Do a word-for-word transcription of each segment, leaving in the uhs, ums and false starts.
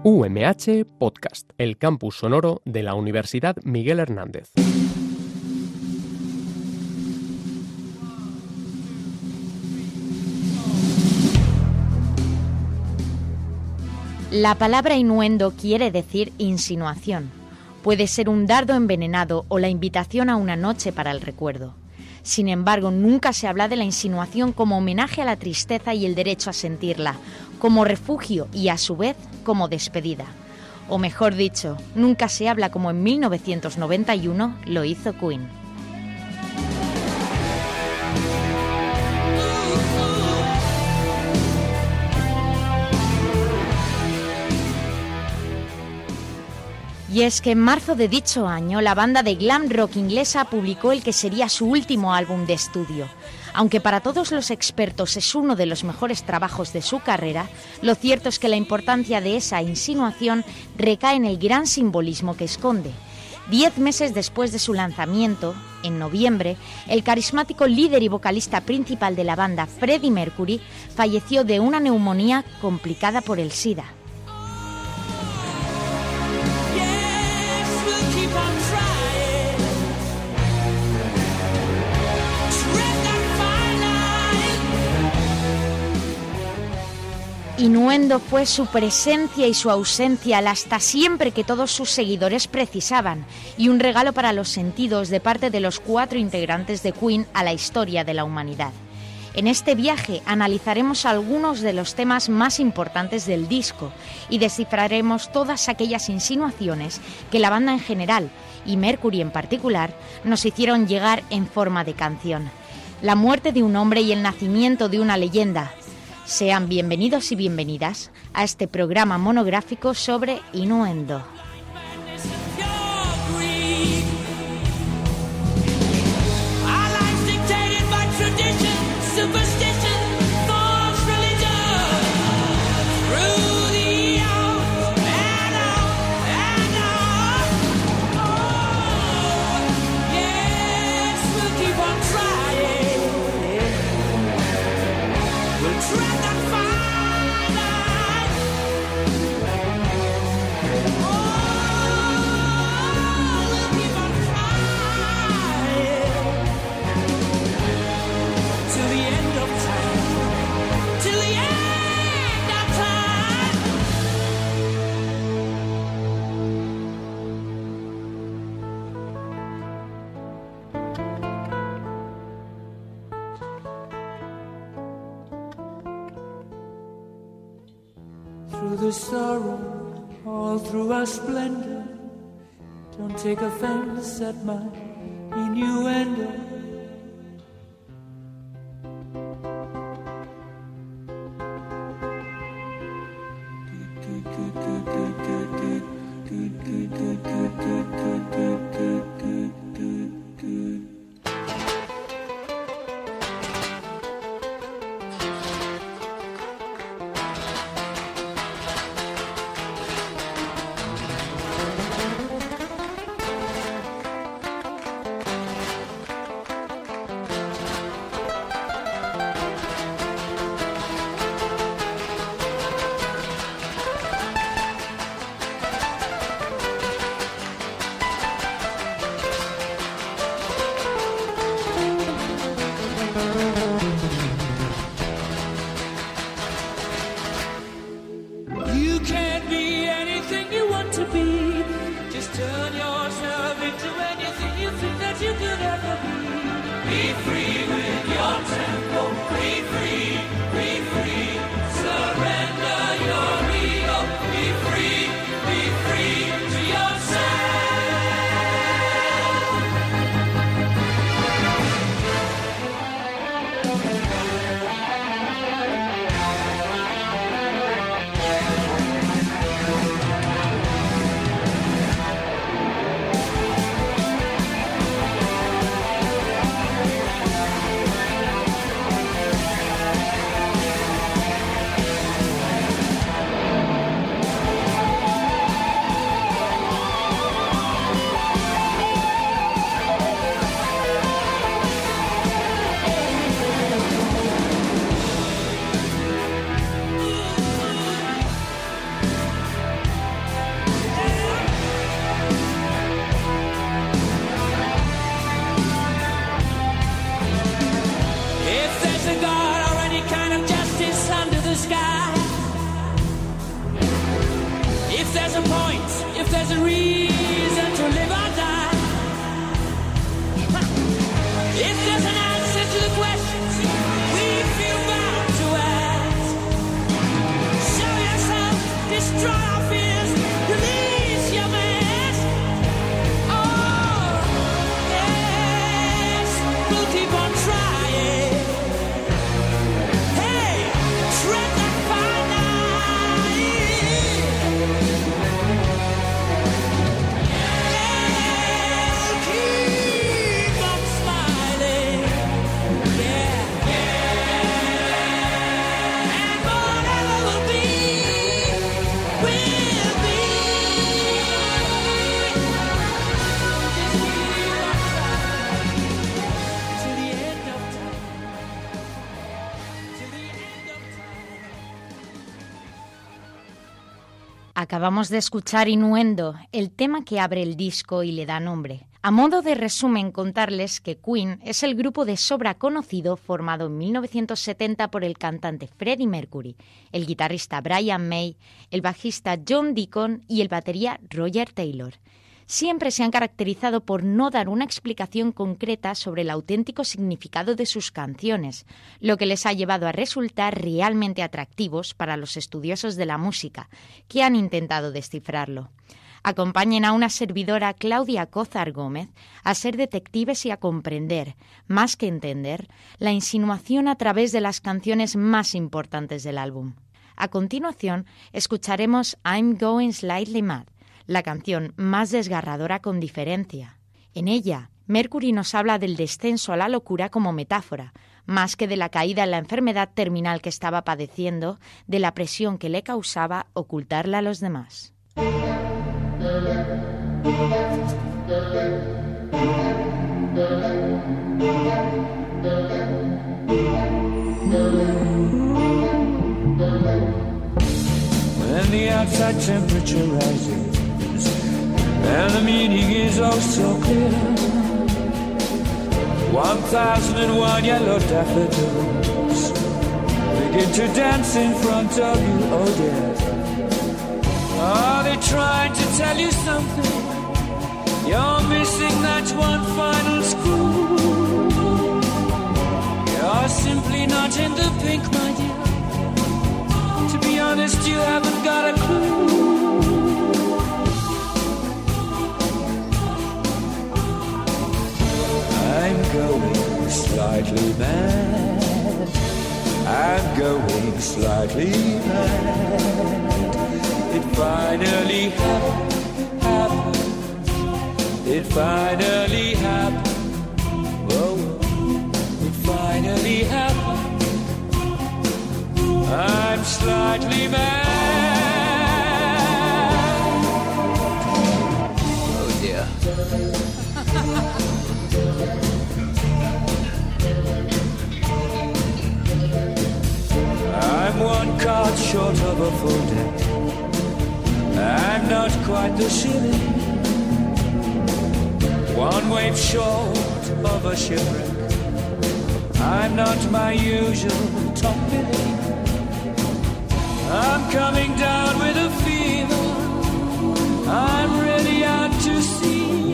U M H Podcast, el campus sonoro de la Universidad Miguel Hernández. La palabra innuendo quiere decir insinuación. Puede ser un dardo envenenado o la invitación a una noche para el recuerdo. Sin embargo, nunca se habla de la insinuación como homenaje a la tristeza y el derecho a sentirla, como refugio y a su vez como despedida. O mejor dicho, nunca se habla como en mil novecientos noventa y uno lo hizo Queen. Y es que en marzo de dicho año, la banda de glam rock inglesa publicó el que sería su último álbum de estudio. Aunque para todos los expertos es uno de los mejores trabajos de su carrera, lo cierto es que la importancia de esa insinuación recae en el gran simbolismo que esconde. Diez meses después de su lanzamiento, en noviembre, el carismático líder y vocalista principal de la banda, Freddie Mercury, falleció de una neumonía complicada por el SIDA. Innuendo fue su presencia y su ausencia, el hasta siempre que todos sus seguidores precisaban, y un regalo para los sentidos de parte de los cuatro integrantes de Queen a la historia de la humanidad. En este viaje analizaremos algunos de los temas más importantes del disco y descifraremos todas aquellas insinuaciones que la banda en general, y Mercury en particular, nos hicieron llegar en forma de canción. La muerte de un hombre y el nacimiento de una leyenda. Sean bienvenidos y bienvenidas a este programa monográfico sobre innuendo. Through the sorrow, all through our splendor, don't take offense at my innuendo. there's a reason to live or die. If there's an answer to the questions we feel bound to ask, show yourself, destroy our fears, release your mask. Oh, yes, we'll keep on trying. Hey, tread that fine line. Yeah, keep on smiling. Yeah, yeah. And whatever will be, will be. Till the end of time. Till the end of time. Acabamos de escuchar Innuendo, el tema que abre el disco y le da nombre. A modo de resumen, contarles que Queen es el grupo de sobra conocido formado en mil novecientos setenta por el cantante Freddie Mercury, el guitarrista Brian May, el bajista John Deacon y el batería Roger Taylor. Siempre se han caracterizado por no dar una explicación concreta sobre el auténtico significado de sus canciones, lo que les ha llevado a resultar realmente atractivos para los estudiosos de la música, que han intentado descifrarlo. Acompañen a una servidora, Claudia Cózar Gómez, a ser detectives y a comprender, más que entender, la insinuación a través de las canciones más importantes del álbum. A continuación, escucharemos I'm Going Slightly Mad, la canción más desgarradora con diferencia. En ella, Mercury nos habla del descenso a la locura como metáfora, más que de la caída en la enfermedad terminal que estaba padeciendo, de la presión que le causaba ocultarla a los demás. When the outside temperature rises and the meaning is oh so clear, one thousand and one yellow daffodils begin to dance in front of you, oh dear. Are they trying to tell you something? You're missing that one final screw. You're simply not in the pink, my dear. To be honest, you haven't got a clue. I'm going slightly mad. I'm going slightly mad. It finally happened, happened. It finally happened. Whoa, it finally happened. I'm slightly mad. Oh dear. I'm one card short of a full deck. I'm not quite the shilling. One wave short of a shipwreck. I'm not my usual top billing. I'm coming down with a fever. I'm really out to sea.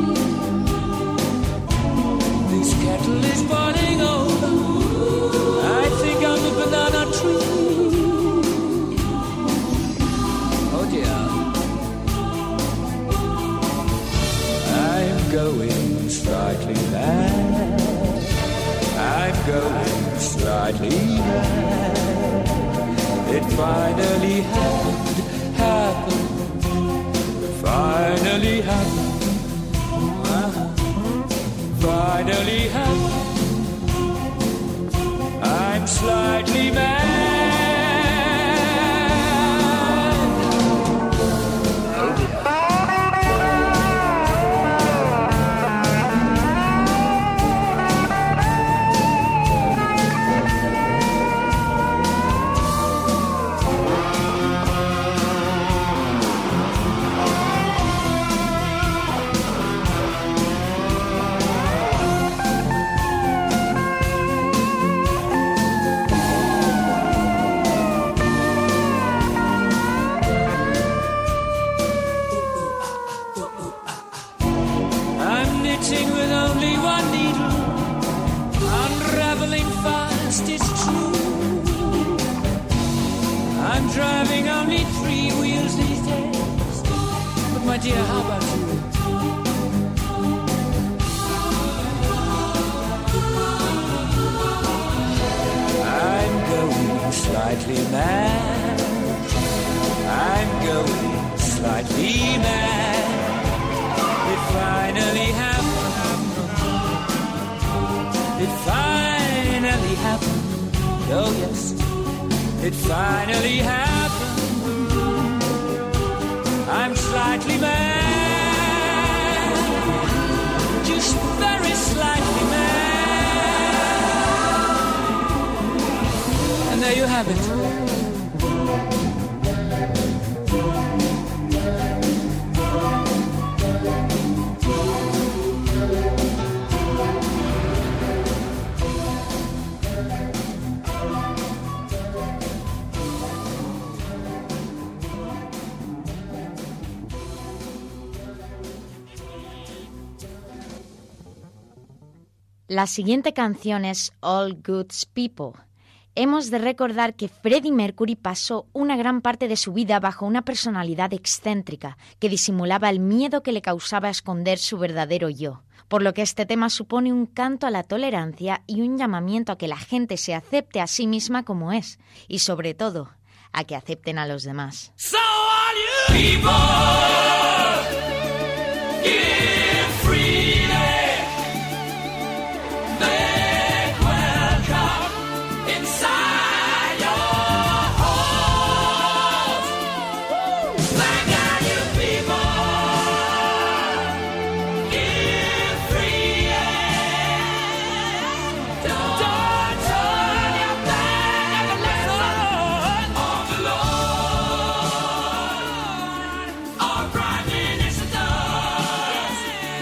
This kettle is boiling over. I think I'm a banana tree. Oh dear. I'm going slightly mad. I'm going slightly mad. It finally happened, happened. Finally happened. Uh-huh. Finally happened. I'm slightly mad. Oh dear. I'm driving only three wheels these days. But my dear, how about you? I'm going slightly mad. I'm going slightly mad. It finally happened. It finally happened. Oh yes, it finally happened. I'm slightly mad. Just very slightly mad. And there you have it. La siguiente canción es All Good People. Hemos de recordar que Freddie Mercury pasó una gran parte de su vida bajo una personalidad excéntrica que disimulaba el miedo que le causaba esconder su verdadero yo, por lo que este tema supone un canto a la tolerancia y un llamamiento a que la gente se acepte a sí misma como es, y sobre todo, a que acepten a los demás. So all you people, give freely. Make welcome inside your heart. Thank God you people, give freely. Don't, don't turn your back on the lesson of the Lord. Our Prime Minister does,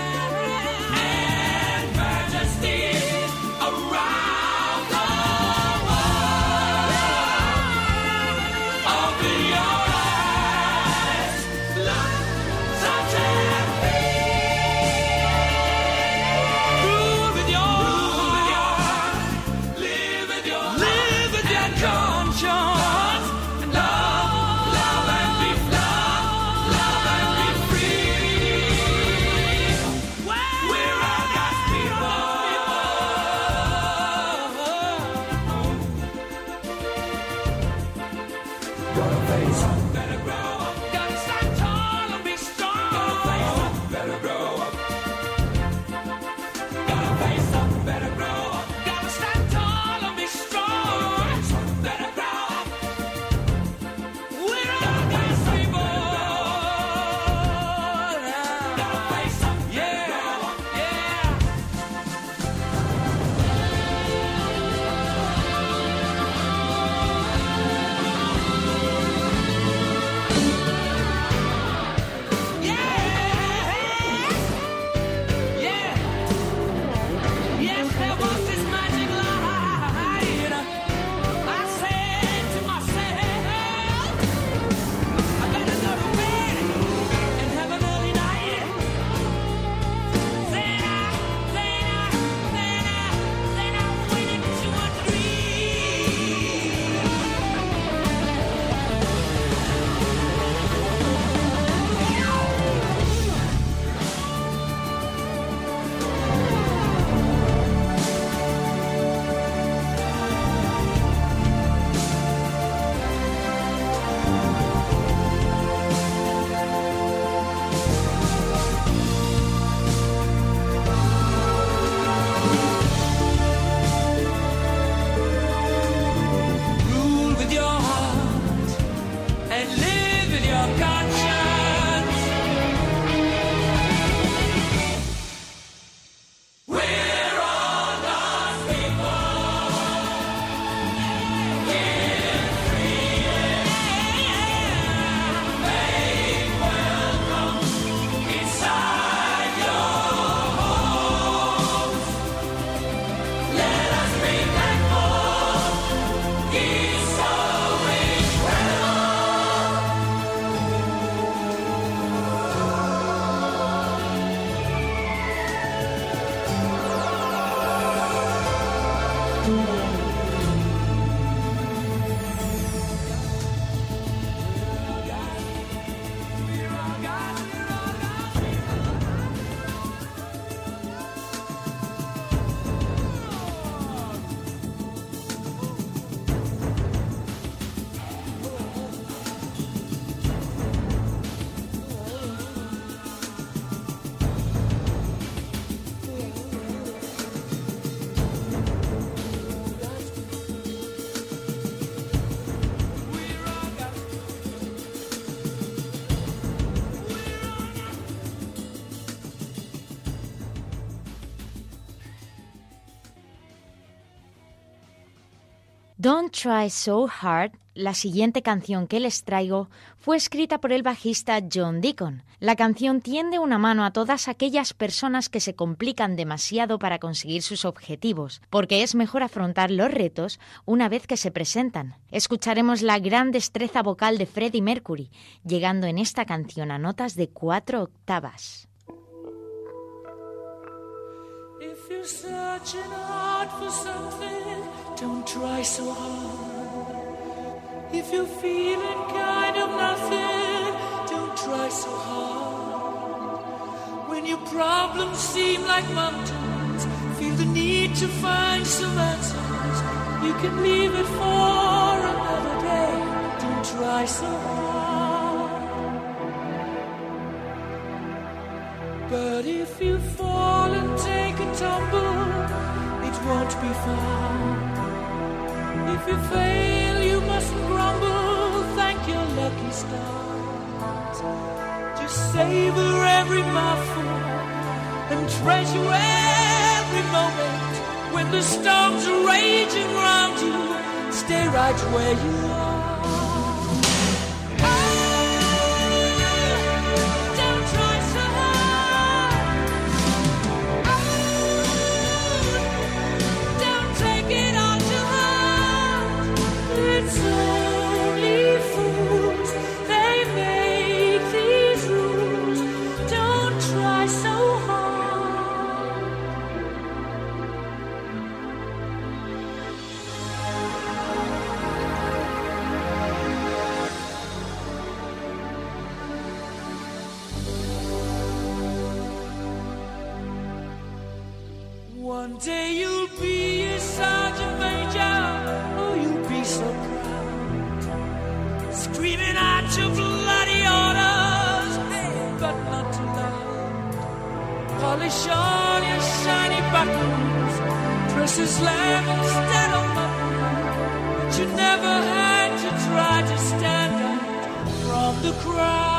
and majesty around the world. Open your eyes, look, touch and feel. Move with your heart, live with your live with your conscience. Love, love and be love, love and be free. We're all God's people. Gotta face up, better grow up. Gotta stand tall and be strong. Gotta face up, better grow up. Gotta face up, better grow up. Gotta stand tall and be strong. Gotta face up, better grow up. We're all God's people. Gotta face up, better grow up. Yeah. Don't Try So Hard, la siguiente canción que les traigo, fue escrita por el bajista John Deacon. La canción tiende una mano a todas aquellas personas que se complican demasiado para conseguir sus objetivos, porque es mejor afrontar los retos una vez que se presentan. Escucharemos la gran destreza vocal de Freddie Mercury, llegando en esta canción a notas de cuatro octavas. If you're searching hard for something, don't try so hard. If you're feeling kind of nothing, don't try so hard. When your problems seem like mountains, feel the need to find some answers, you can leave it for another day. Don't try so hard. But if you fall and take a tumble, it won't be fun. If you fail, you mustn't grumble, thank your lucky stars. Just savor every mouthful and treasure every moment. When the storms are raging round you, stay right where you are. One day you'll be a sergeant major, oh you'll be so proud, screaming out your bloody orders, hey, but not too loud. Polish all your shiny buttons, dress as lamb instead of mutton, but you never had to try to stand out from the crowd.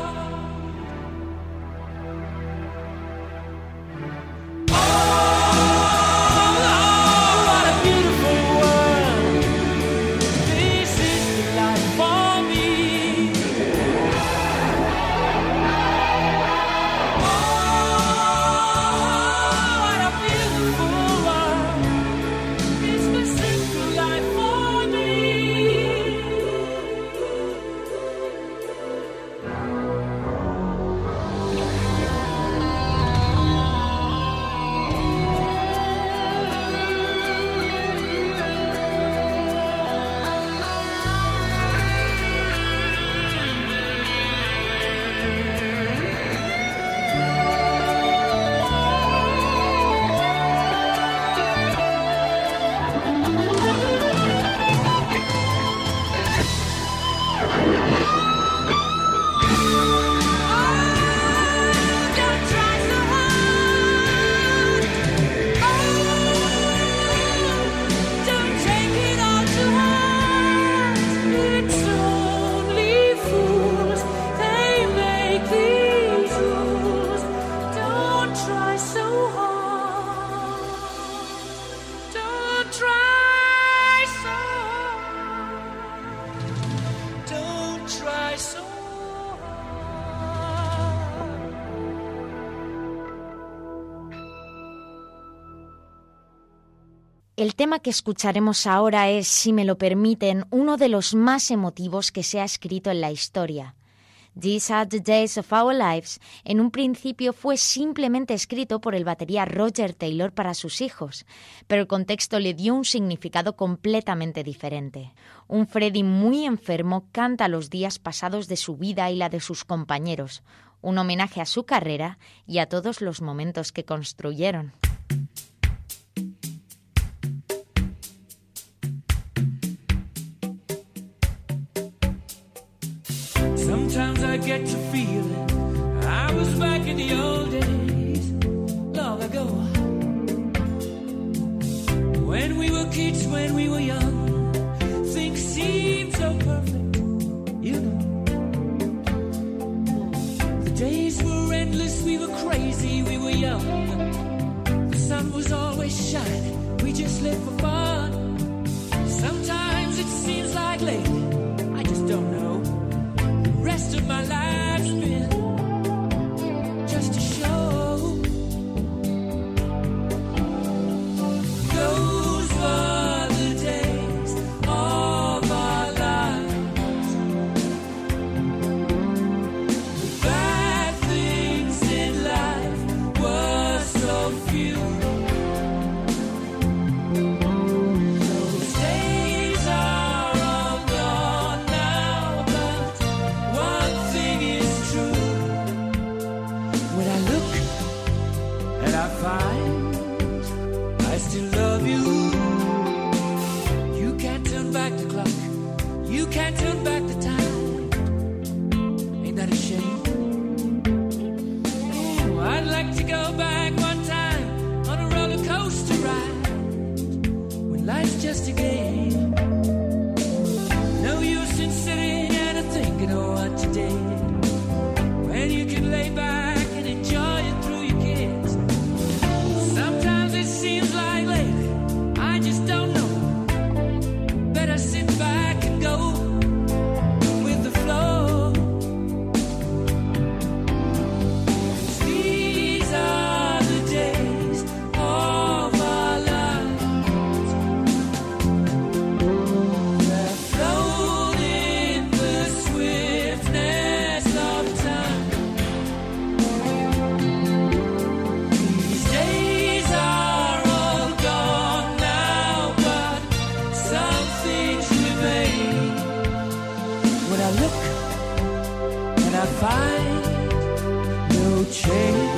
El tema que escucharemos ahora es, si me lo permiten, uno de los más emotivos que se ha escrito en la historia. These Are the Days of Our Lives, en un principio fue simplemente escrito por el batería Roger Taylor para sus hijos, pero el contexto le dio un significado completamente diferente. Un Freddie muy enfermo canta los días pasados de su vida y la de sus compañeros, un homenaje a su carrera y a todos los momentos que construyeron. Sometimes I get to feeling I was back in the old days, long ago. When we were kids, when we were young, things seemed so perfect, you know. The days were endless, we were crazy, we were young. The sun was always shining, we just lived for fun. Sometimes look and I find no change.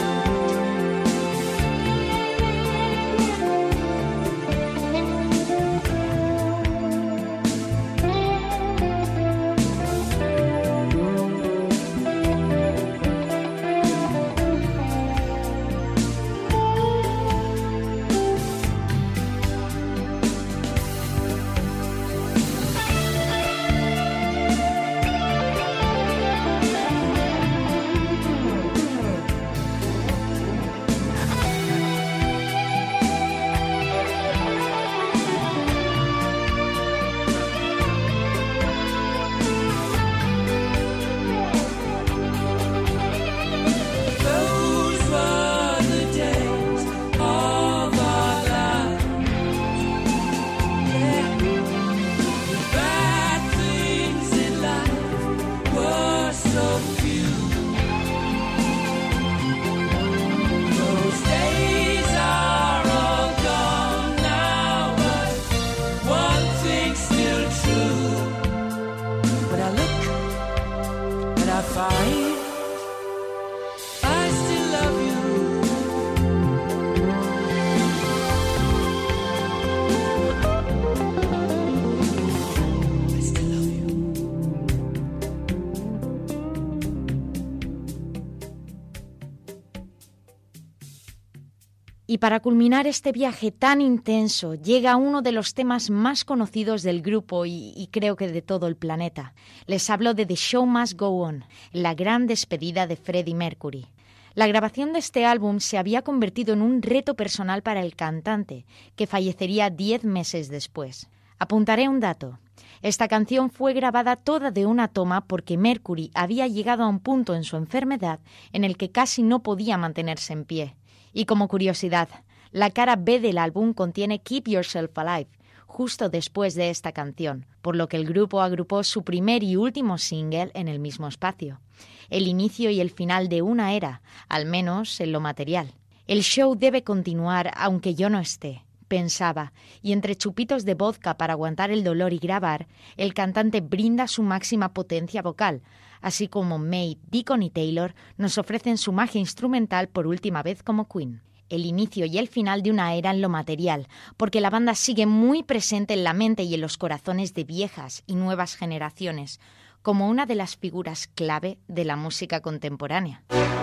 Y para culminar este viaje tan intenso, llega uno de los temas más conocidos del grupo y, y creo que de todo el planeta. Les hablo de The Show Must Go On, la gran despedida de Freddie Mercury. La grabación de este álbum se había convertido en un reto personal para el cantante, que fallecería diez meses después. Apuntaré un dato. Esta canción fue grabada toda de una toma porque Mercury había llegado a un punto en su enfermedad en el que casi no podía mantenerse en pie. Y como curiosidad, la cara B del álbum contiene Keep Yourself Alive, justo después de esta canción, por lo que el grupo agrupó su primer y último single en el mismo espacio. El inicio y el final de una era, al menos en lo material. El show debe continuar aunque yo no esté, pensaba, y entre chupitos de vodka para aguantar el dolor y grabar, el cantante brinda su máxima potencia vocal, así como May, Deacon y Taylor nos ofrecen su magia instrumental por última vez como Queen. El inicio y el final de una era en lo material, porque la banda sigue muy presente en la mente y en los corazones de viejas y nuevas generaciones, como una de las figuras clave de la música contemporánea.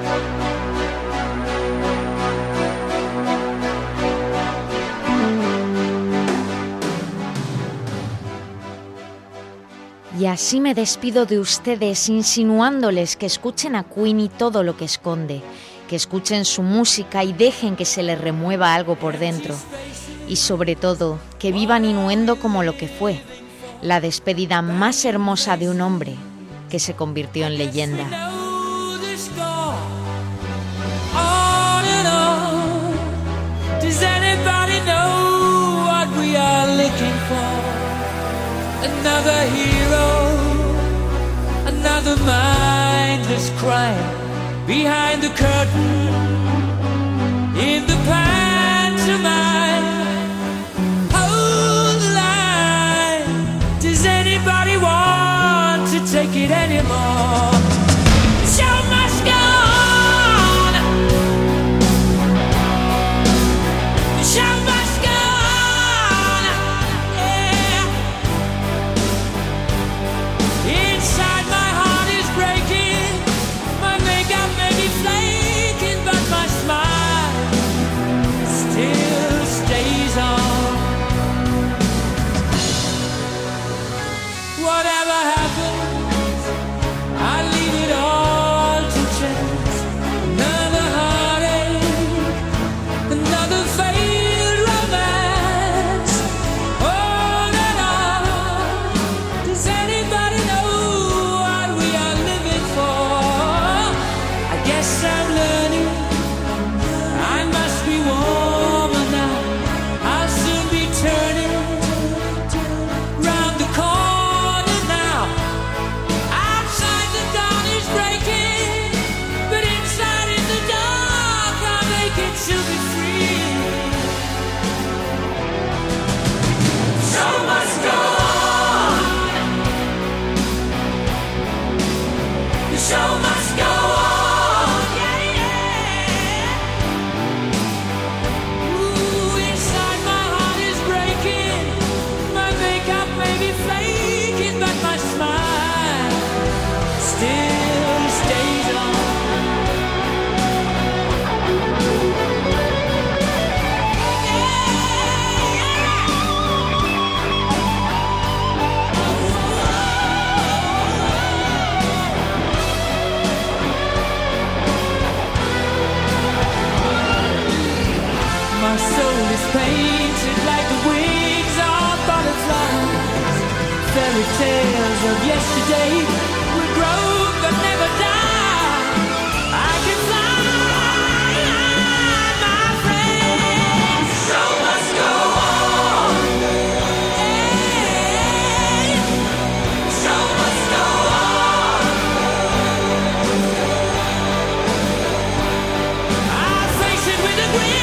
Y así me despido de ustedes insinuándoles que escuchen a Queen y todo lo que esconde, que escuchen su música y dejen que se les remueva algo por dentro. Y sobre todo, que vivan Innuendo como lo que fue, la despedida más hermosa de un hombre que se convirtió en leyenda. Another hero, another mindless crime behind the curtain in the pantomime. Hold the line. Does anybody want to take it anymore? The show must go on. The show must go on. Yeah. Inside my heart is breaking. My makeup may be flaking, but my smile still stays on. Whatever happens, I show must go on. Yeah, yeah. Ooh, inside my heart is breaking. My makeup may be flaking, but my smile still stays on. My soul is painted like the wings of butterflies. Fairy tales of yesterday will grow but never die. I can fly, my friend. Show must go on. Hey, show must go on. I face it with a grin.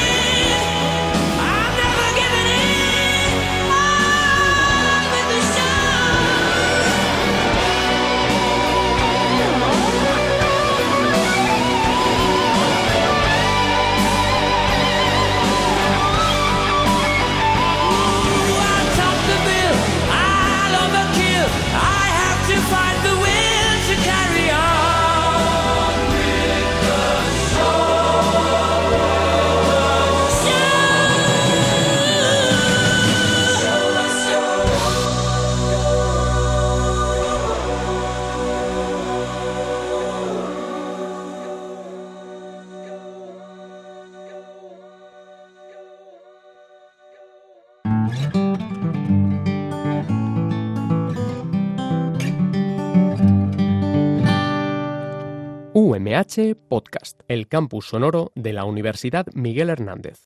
U M H Podcast, el campus sonoro de la Universidad Miguel Hernández.